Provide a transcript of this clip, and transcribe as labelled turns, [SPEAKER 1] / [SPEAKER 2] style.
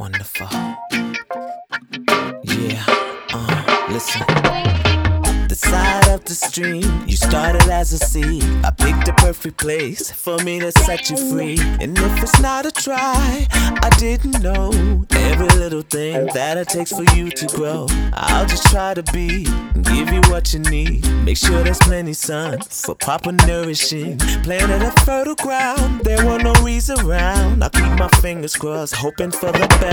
[SPEAKER 1] Wonderful. Yeah, listen. The side of the stream, you started as a seed. I picked the perfect place for me to set you free. And if it's not a try, I didn't know every little thing that it takes for you to grow. I'll just try to be and give you what you need. Make sure there's plenty sun for proper nourishing. Planted a fertile ground, there were no weeds around. I keep my fingers crossed, hoping for the best.